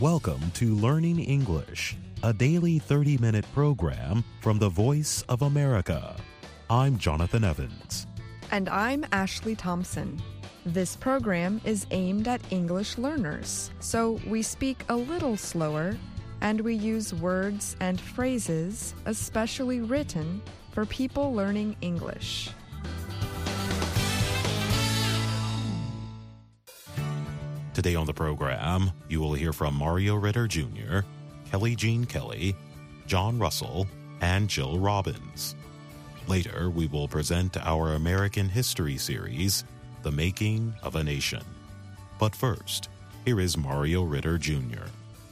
Welcome to Learning English, a daily 30-minute program from the Voice of America. I'm Jonathan Evans. And I'm Ashley Thompson. This program is aimed at English learners, so we speak a little slower and we use words and phrases especially written for people learning English. Today on the program, you will hear from Mario Ritter Jr., Kelly Jean Kelly, John Russell, and Jill Robbins. Later, we will present our American history series, The Making of a Nation. But first, here is Mario Ritter Jr.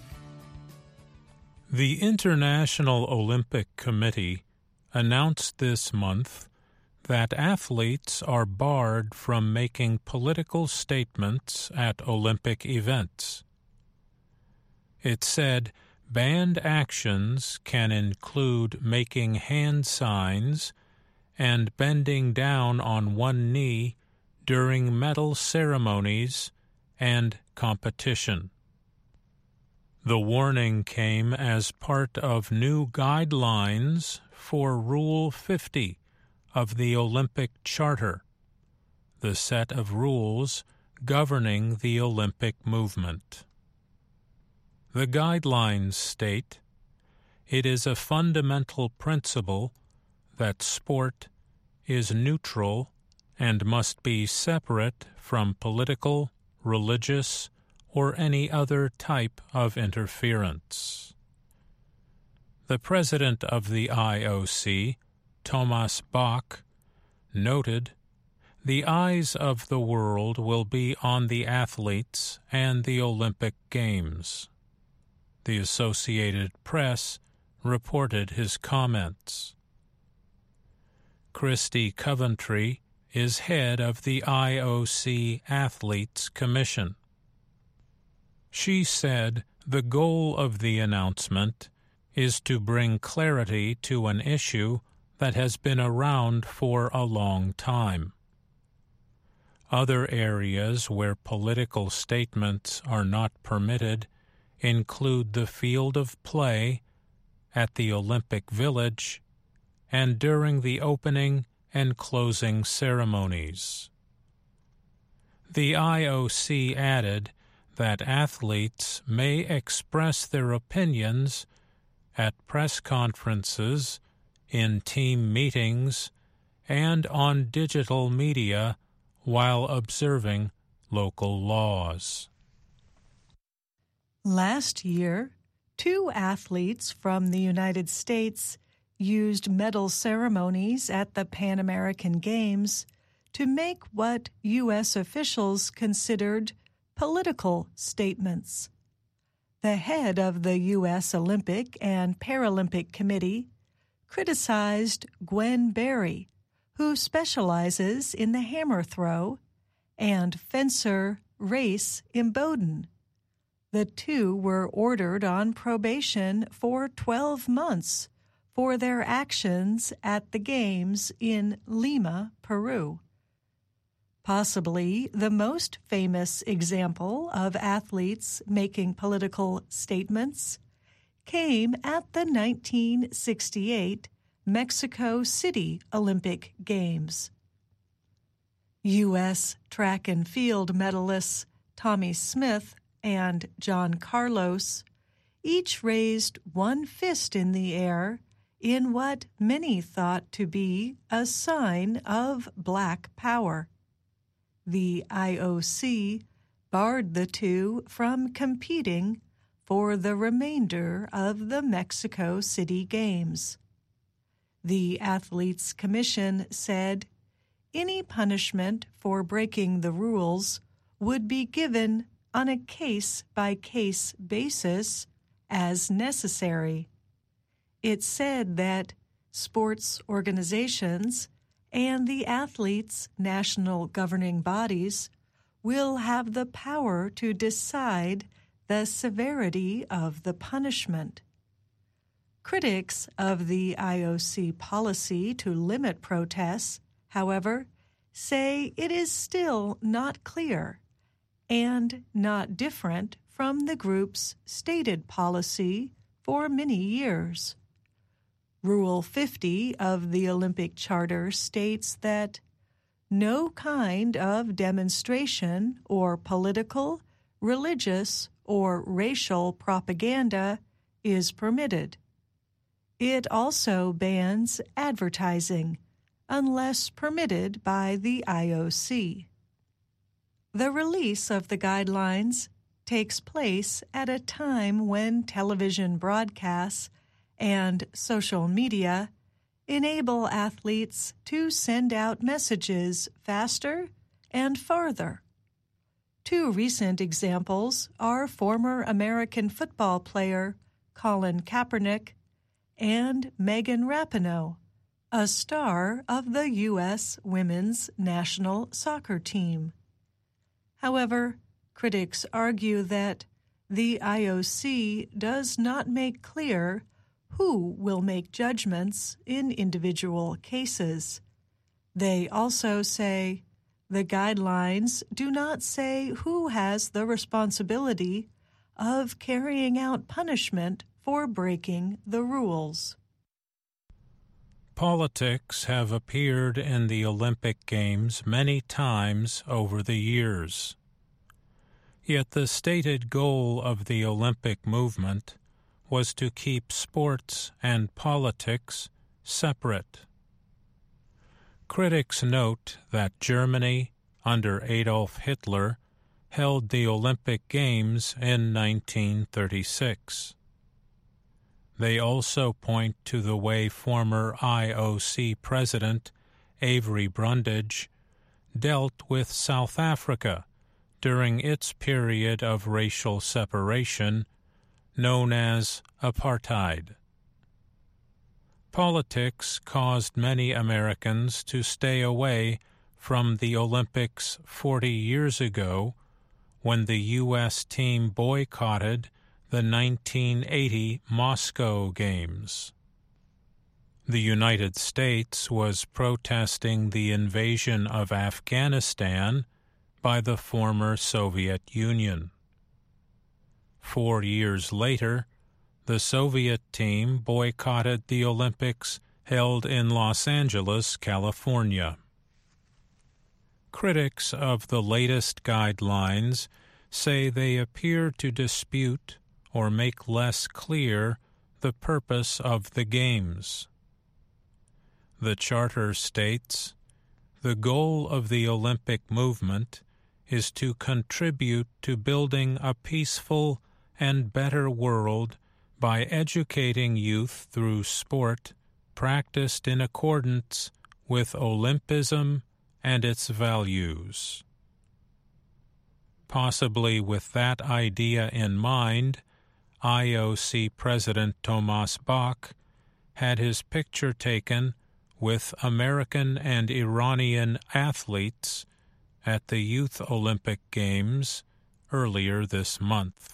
The International Olympic Committee announced this month that athletes are barred from making political statements at Olympic events. It said banned actions can include making hand signs and bending down on one knee during medal ceremonies and competition. The warning came as part of new guidelines for Rule 50 of the Olympic Charter, the set of rules governing the Olympic movement. The guidelines state, "It is a fundamental principle that sport is neutral and must be separate from political, religious, or any other type of interference." The president of the IOC, Thomas Bach, noted, "The eyes of the world will be on the athletes and the Olympic Games." The Associated Press reported his comments. Christy Coventry is head of the IOC Athletes Commission. She said the goal of the announcement is to bring clarity to an issue that has been around for a long time. Other areas where political statements are not permitted include the field of play, at the Olympic Village, and during the opening and closing ceremonies. The IOC added that athletes may express their opinions at press conferences, in team meetings, and on digital media while observing local laws. Last year, 2 athletes from the United States used medal ceremonies at the Pan American Games to make what U.S. officials considered political statements. The head of the U.S. Olympic and Paralympic Committee criticized Gwen Berry, who specializes in the hammer throw, and fencer Race Imboden. The 2 were ordered on probation for 12 months for their actions at the Games in Lima, Peru. Possibly the most famous example of athletes making political statements came at the 1968 Mexico City Olympic Games. U.S. track and field medalists Tommy Smith and John Carlos each raised one fist in the air in what many thought to be a sign of Black power. The IOC barred the 2 from competing for the remainder of the Mexico City Games. The Athletes Commission said any punishment for breaking the rules would be given on a case-by-case basis as necessary. It said that sports organizations and the athletes' national governing bodies will have the power to decide the severity of the punishment. Critics of the IOC policy to limit protests, however, say it is still not clear and not different from the group's stated policy for many years. Rule 50 of the Olympic Charter states that no kind of demonstration or political, religious, or racial propaganda is permitted. It also bans advertising, unless permitted by the IOC. The release of the guidelines takes place at a time when television broadcasts and social media enable athletes to send out messages faster and farther. Two recent examples are former American football player Colin Kaepernick and Megan Rapinoe, a star of the U.S. women's national soccer team. However, critics argue that the IOC does not make clear who will make judgments in individual cases. They also say the guidelines do not say who has the responsibility of carrying out punishment for breaking the rules. Politics have appeared in the Olympic Games many times over the years. Yet the stated goal of the Olympic movement was to keep sports and politics separate. Critics note that Germany, under Adolf Hitler, held the Olympic Games in 1936. They also point to the way former IOC President Avery Brundage dealt with South Africa during its period of racial separation, known as apartheid. Politics caused many Americans to stay away from the Olympics 40 years ago, when the U.S. team boycotted the 1980 Moscow Games. The United States was protesting the invasion of Afghanistan by the former Soviet Union. 4 years later, the Soviet team boycotted the Olympics held in Los Angeles, California. Critics of the latest guidelines say they appear to dispute or make less clear the purpose of the Games. The Charter states, "The goal of the Olympic movement is to contribute to building a peaceful and better world by educating youth through sport practiced in accordance with Olympism and its values." Possibly with that idea in mind, IOC President Thomas Bach had his picture taken with American and Iranian athletes at the Youth Olympic Games earlier this month.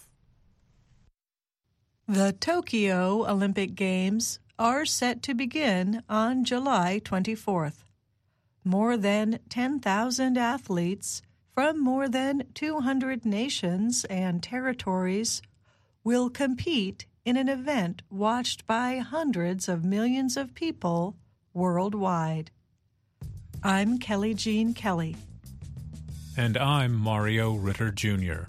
The Tokyo Olympic Games are set to begin on July 24th. More than 10,000 athletes from more than 200 nations and territories will compete in an event watched by hundreds of millions of people worldwide. I'm Kelly Jean Kelly. And I'm Mario Ritter Jr.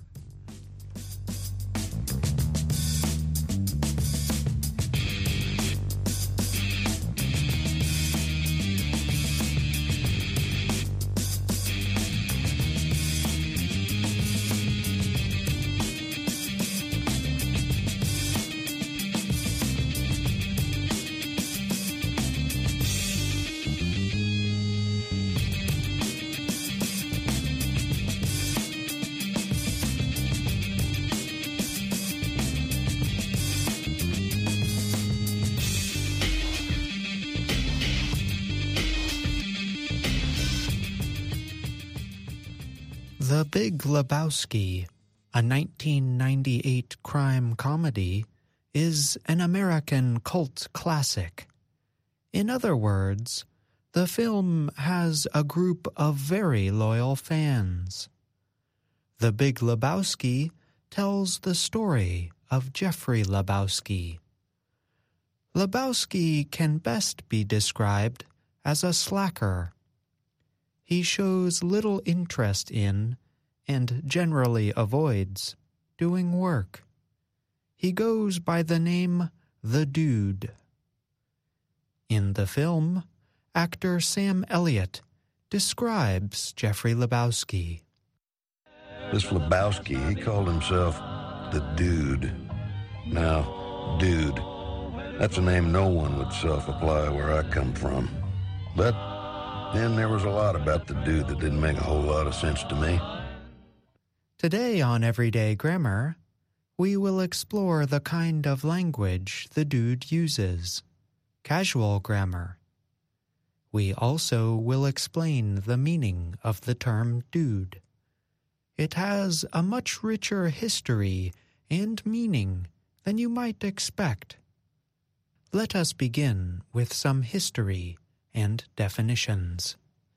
The Big Lebowski, a 1998 crime comedy, is an American cult classic. In other words, the film has a group of very loyal fans. The Big Lebowski tells the story of Jeffrey Lebowski. Lebowski can best be described as a slacker. He shows little interest in, and generally avoids, doing work. He goes by the name The Dude. In the film, actor Sam Elliott describes Jeffrey Lebowski. This Lebowski, he called himself the Dude. Now, Dude, that's a name no one would self-apply where I come from. But then there was a lot about the Dude that didn't make a whole lot of sense to me. Today on Everyday Grammar, we will explore the kind of language the Dude uses, casual grammar. We also will explain the meaning of the term dude. It has a much richer history and meaning than you might expect. Let us begin with some history and definitions.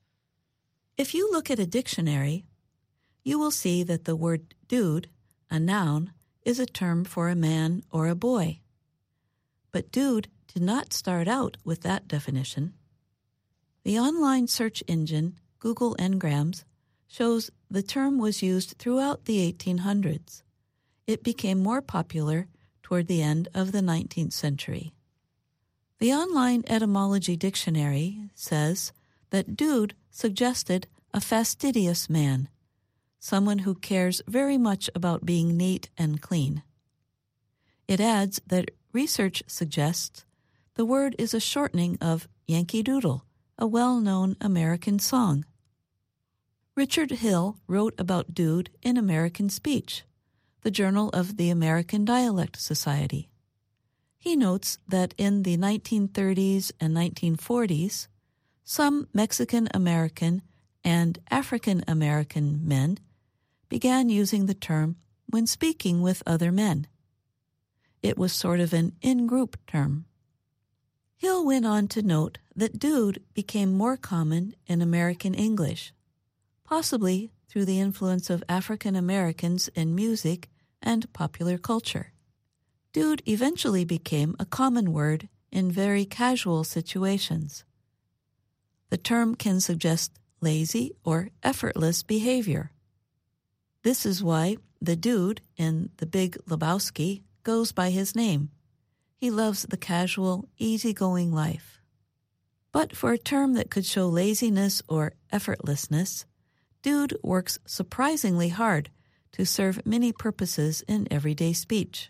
If you look at a dictionary, you will see that the word dude, a noun, is a term for a man or a boy. But dude did not start out with that definition. The online search engine, Google Ngrams, shows the term was used throughout the 1800s. It became more popular toward the end of the 19th century. The online etymology dictionary says that dude suggested a fastidious man, someone who cares very much about being neat and clean. It adds that research suggests the word is a shortening of Yankee Doodle, a well-known American song. Richard Hill wrote about dude in American Speech, the journal of the American Dialect Society. He notes that in the 1930s and 1940s, some Mexican-American and African-American men began using the term when speaking with other men. It was sort of an in-group term. Hill went on to note that dude became more common in American English, possibly through the influence of African Americans in music and popular culture. Dude eventually became a common word in very casual situations. The term can suggest lazy or effortless behavior. This is why the dude in The Big Lebowski goes by his name. He loves the casual, easygoing life. But for a term that could show laziness or effortlessness, dude works surprisingly hard to serve many purposes in everyday speech.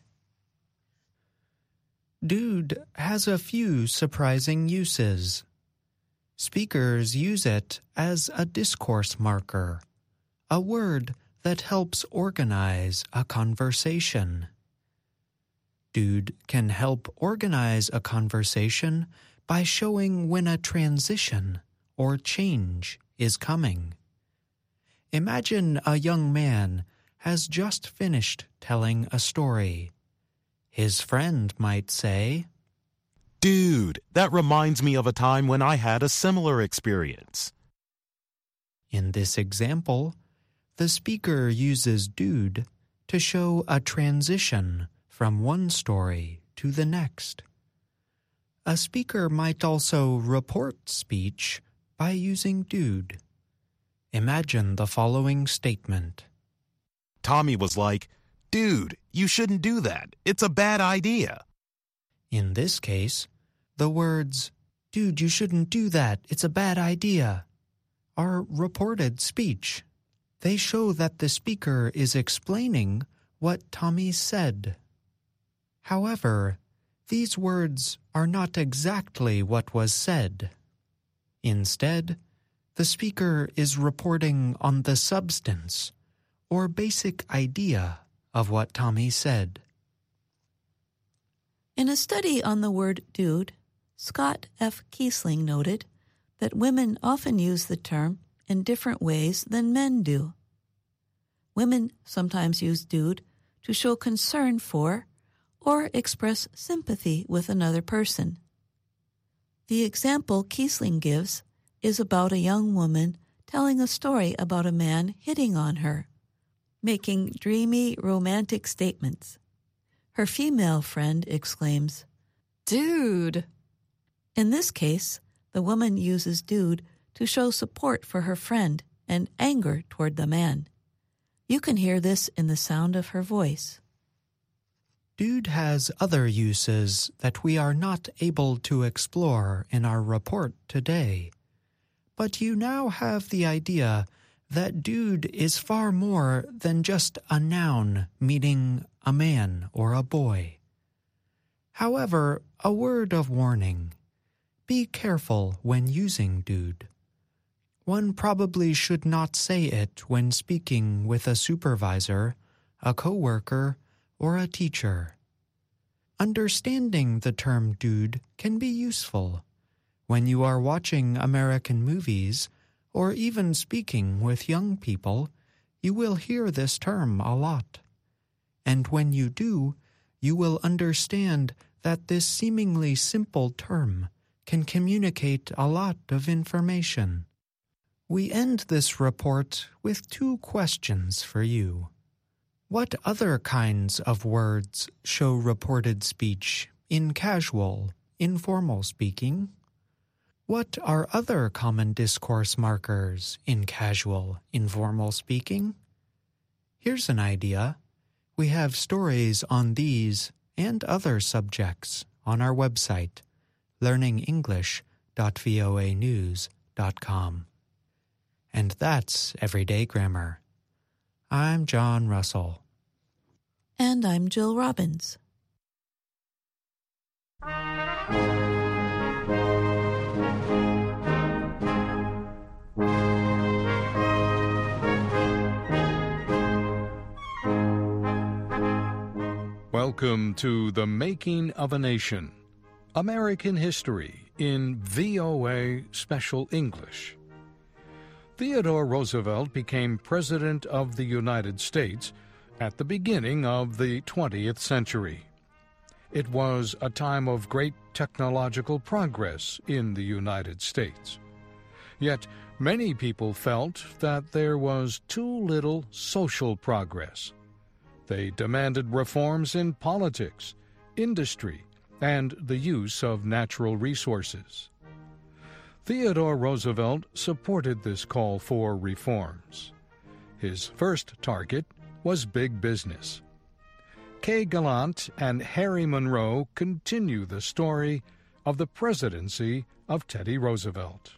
Dude has a few surprising uses. Speakers use it as a discourse marker, a word that helps organize a conversation. Dude can help organize a conversation by showing when a transition or change is coming. Imagine a young man has just finished telling a story. His friend might say, "Dude, that reminds me of a time when I had a similar experience." In this example, the speaker uses dude to show a transition from one story to the next. A speaker might also report speech by using dude. Imagine the following statement. Tommy was like, "Dude, you shouldn't do that. It's a bad idea." In this case, the words, "Dude, you shouldn't do that. It's a bad idea," are reported speech. They show that the speaker is explaining what Tommy said. However, these words are not exactly what was said. Instead, the speaker is reporting on the substance or basic idea of what Tommy said. In a study on the word dude, Scott F. Kiesling noted that women often use the term in different ways than men do. Women sometimes use dude to show concern for or express sympathy with another person. The example Kiesling gives is about a young woman telling a story about a man hitting on her. making dreamy, romantic statements. Her female friend exclaims, "Dude!" In this case, the woman uses dude to show support for her friend and anger toward the man. You can hear this in the sound of her voice. Dude has other uses that we are not able to explore in our report today. But you now have the idea that dude is far more than just a noun meaning a man or a boy. However, a word of warning. Be careful when using dude. One probably should not say it when speaking with a supervisor, a coworker, or a teacher. Understanding the term dude can be useful when you are watching American movies or even speaking with young people. You will hear this term a lot. And when you do, you will understand that this seemingly simple term can communicate a lot of information. We end this report with 2 questions for you. What other kinds of words show reported speech in casual, informal speaking? What are other common discourse markers in casual, informal speaking? Here's an idea. We have stories on these and other subjects on our website, learningenglish.voanews.com. And that's Everyday Grammar. I'm John Russell. And I'm Jill Robbins. Welcome to The Making of a Nation, American History in VOA Special English. Theodore Roosevelt became President of the United States at the beginning of the 20th century. It was a time of great technological progress in the United States. Yet many people felt that there was too little social progress. They demanded reforms in politics, industry, and the use of natural resources. Theodore Roosevelt supported this call for reforms. His first target was big business. Kay Gallant and Harry Monroe continue the story of the presidency of Teddy Roosevelt.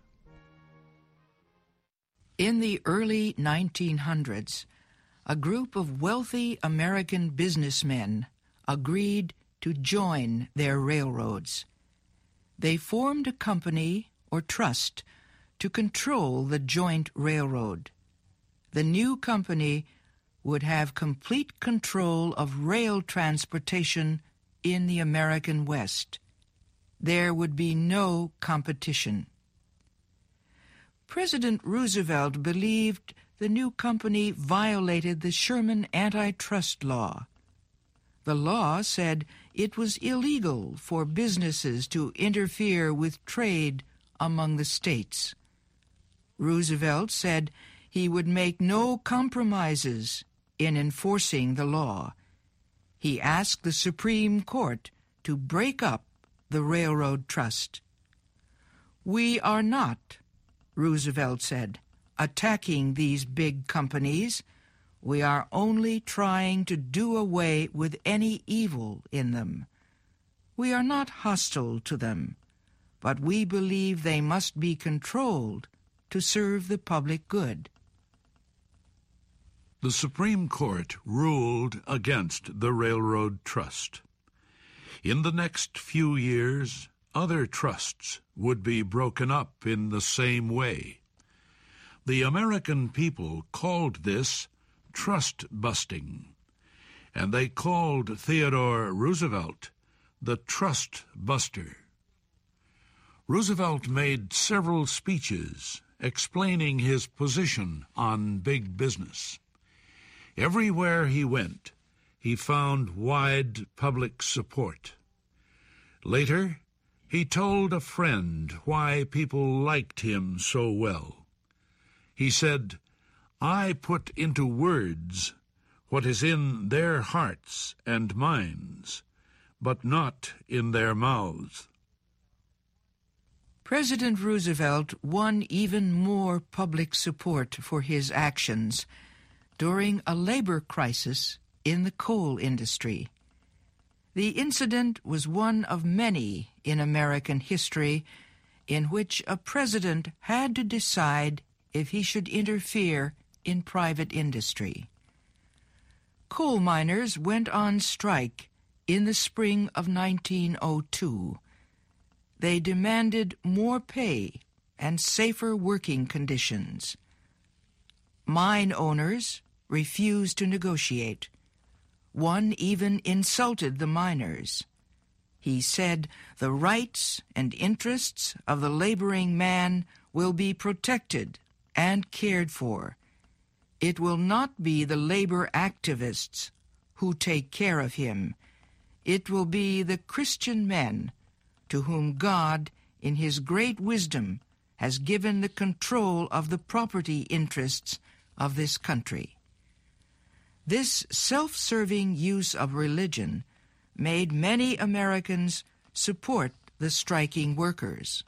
In the early 1900s, a group of wealthy American businessmen agreed to join their railroads. They formed a company or trust to control the joint railroad. The new company would have complete control of rail transportation in the American West. There would be no competition. President Roosevelt believed the new company violated the Sherman antitrust law. The law said it was illegal for businesses to interfere with trade among the states. Roosevelt said he would make no compromises in enforcing the law. He asked the Supreme Court to break up the railroad trust. "We are not," Roosevelt said, "attacking these big companies. We are only trying to do away with any evil in them. We are not hostile to them, but we believe they must be controlled to serve the public good." The Supreme Court ruled against the Railroad Trust. In the next few years, other trusts would be broken up in the same way. The American people called this trust busting, and they called Theodore Roosevelt the Trust Buster. Roosevelt made several speeches explaining his position on big business. Everywhere he went, he found wide public support. Later, he told a friend why people liked him so well. He said, "I put into words what is in their hearts and minds, but not in their mouths. President Roosevelt won even more public support for his actions during a labor crisis in the coal industry. The incident was one of many in American history in which a president had to decide if he should interfere in private industry. Coal miners went on strike in the spring of 1902. They demanded more pay and safer working conditions. Mine owners refused to negotiate. One even insulted the miners. He said the rights and interests of the laboring man will be protected and cared for. It will not be the labor activists who take care of him. It will be the Christian men to whom God, in his great wisdom, has given the control of the property interests of this country. This self-serving use of religion made many Americans support the striking workers.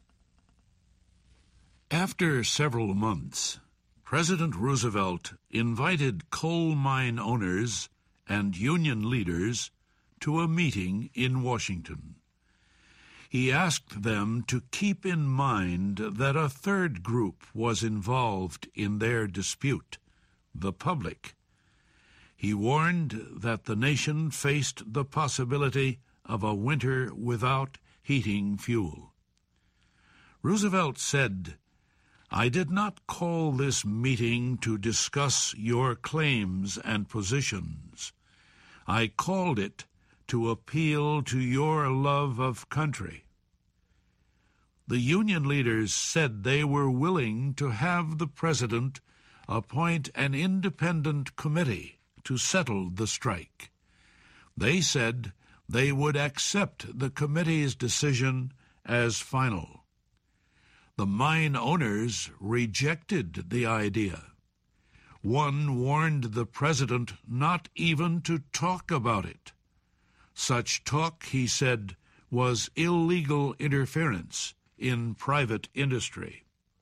After several months, President Roosevelt invited coal mine owners and union leaders to a meeting in Washington. He asked them to keep in mind that a third group was involved in their dispute, the public. He warned that the nation faced the possibility of a winter without heating fuel. Roosevelt said, "I did not call this meeting to discuss your claims and positions. I called it to appeal to your love of country." The union leaders said they were willing to have the president appoint an independent committee to settle the strike. They said they would accept the committee's decision as final. The mine owners rejected the idea. One warned the president not even to talk about it. Such talk, he said, was illegal interference in private industry.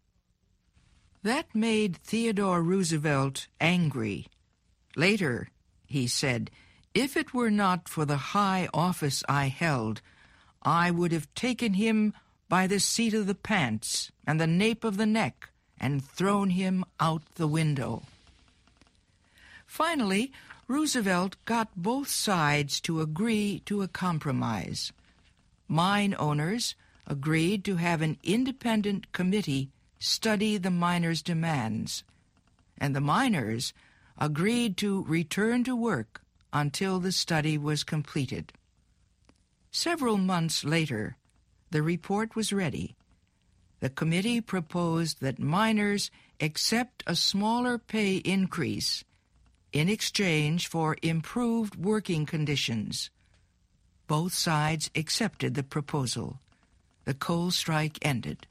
That made Theodore Roosevelt angry. Later, he said, "If it were not for the high office I held, I would have taken him by the seat of the pants and the nape of the neck and thrown him out the window." Finally, Roosevelt got both sides to agree to a compromise. Mine owners agreed to have an independent committee study the miners' demands, and the miners agreed to return to work until the study was completed. Several months later, the report was ready. The committee proposed that miners accept a smaller pay increase in exchange for improved working conditions. Both sides accepted the proposal. The coal strike ended.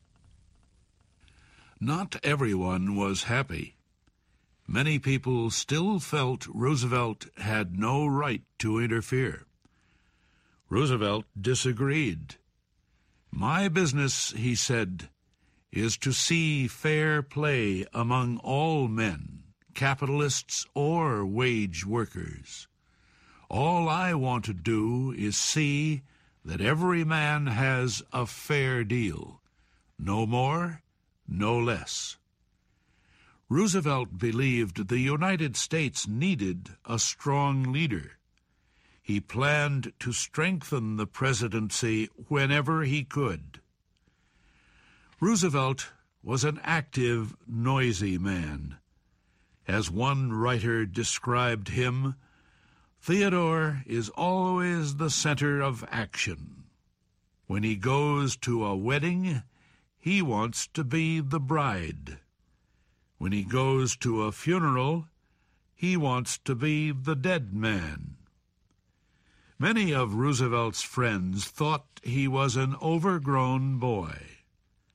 Not everyone was happy. Many people still felt Roosevelt had no right to interfere. Roosevelt disagreed. "My business," he said, "is to see fair play among all men, capitalists or wage workers. All I want to do is see that every man has a fair deal, no more, no less." Roosevelt believed the United States needed a strong leader. He planned to strengthen the presidency whenever he could. Roosevelt was an active, noisy man. As one writer described him, "Theodore is always the center of action. When he goes to a wedding, he wants to be the bride. When he goes to a funeral, he wants to be the dead man." Many of Roosevelt's friends thought he was an overgrown boy.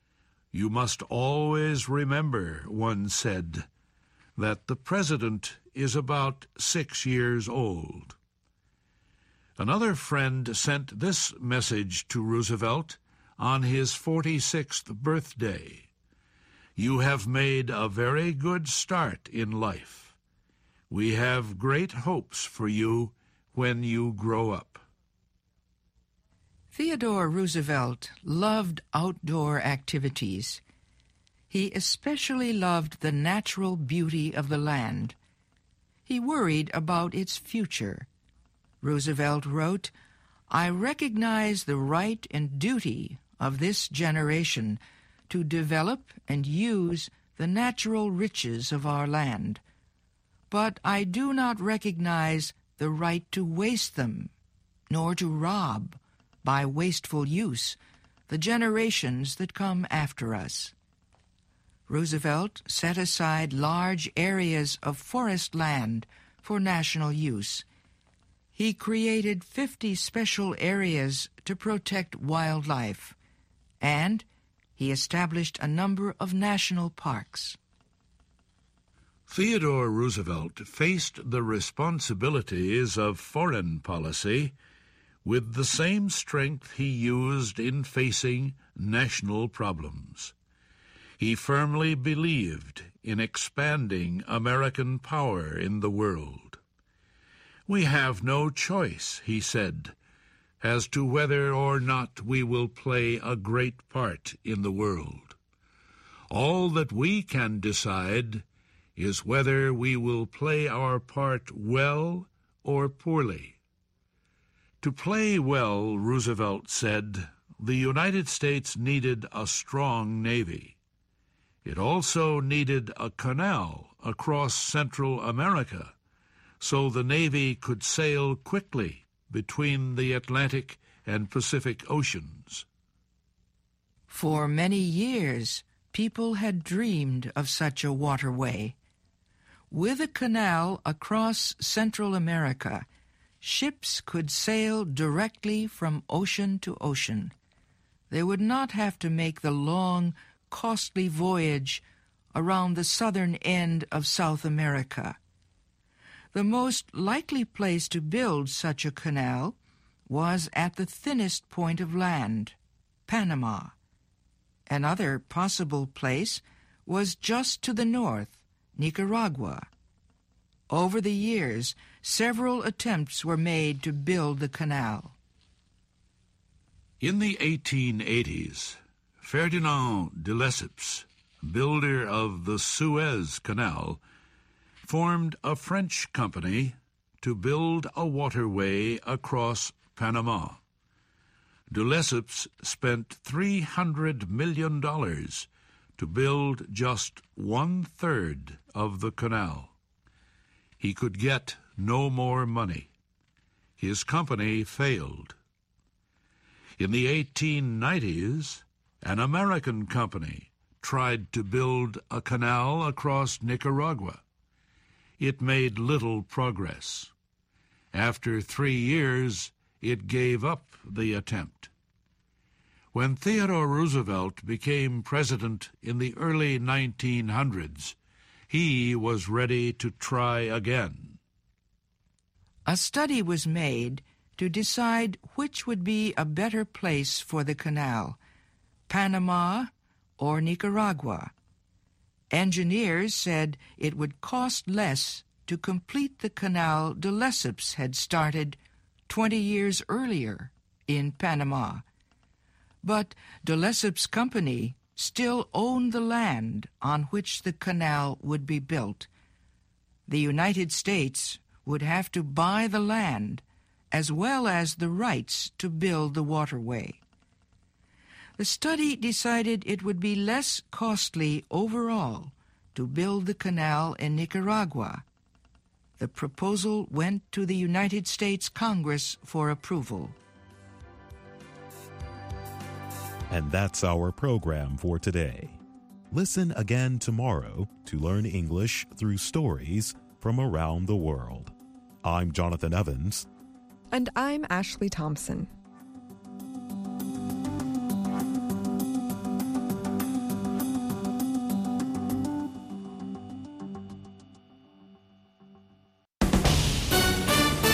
"You must always remember," one said, "that the president is about 6 years old. Another friend sent this message to Roosevelt on his 46th birthday. You have made a very good start in life. We have great hopes for you when you grow up. Theodore Roosevelt loved outdoor activities. He especially loved the natural beauty of the land. He worried about its future. Roosevelt wrote, "I recognize the right and duty of this generation to develop and use the natural riches of our land, but I do not recognize the right to waste them, nor to rob, by wasteful use, the generations that come after us." Roosevelt set aside large areas of forest land for national use. He created 50 special areas to protect wildlife, and he established a number of national parks. Theodore Roosevelt faced the responsibilities of foreign policy with the same strength he used in facing national problems. He firmly believed in expanding American power in the world. We have no choice, he said, as to whether or not we will play a great part in the world. All that we can decide is whether we will play our part well or poorly. To play well, Roosevelt said, the United States needed a strong navy. It also needed a canal across Central America so the Navy could sail quickly between the Atlantic and Pacific Oceans. For many years, people had dreamed of such a waterway. With a canal across Central America, ships could sail directly from ocean to ocean. They would not have to make the long, costly voyage around the southern end of South America. The most likely place to build such a canal was at the thinnest point of land, Panama. Another possible place was just to the north, Nicaragua. Over the years, several attempts were made to build the canal. In the 1880s, Ferdinand de Lesseps, builder of the Suez Canal, formed a French company to build a waterway across Panama. De Lesseps spent $300 million to build just 1/3 of the canal. He could get no more money. His company failed. In the 1890s, an American company tried to build a canal across Nicaragua. It made little progress. After 3 years, it gave up the attempt. When Theodore Roosevelt became president in the early 1900s, he was ready to try again. A study was made to decide which would be a better place for the canal, Panama or Nicaragua. Engineers said it would cost less to complete the canal de Lesseps had started 20 years earlier in Panama. But de Lesseps' company still owned the land on which the canal would be built. The United States would have to buy the land as well as the rights to build the waterway. The study decided it would be less costly overall to build the canal in Nicaragua. The proposal went to the United States Congress for approval. And that's our program for today. Listen again tomorrow to learn English through stories from around the world. I'm Jonathan Evans. And I'm Ashley Thompson.